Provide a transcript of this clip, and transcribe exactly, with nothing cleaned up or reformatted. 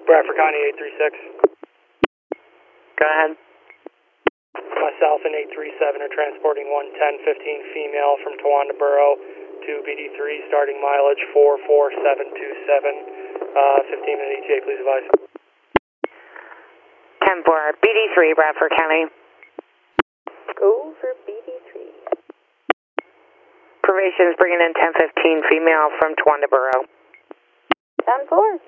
Bradford County eight three six. Go ahead. Myself and eight three seven are transporting one ten fifteen female from Towanda Borough to B D three, starting mileage four four seven two seven. Uh, fifteen minute E T A, please advise. ten four, B D three, Bradford County. Go for B D three. Probation's bringing in ten fifteen female from Towanda Borough. ten four.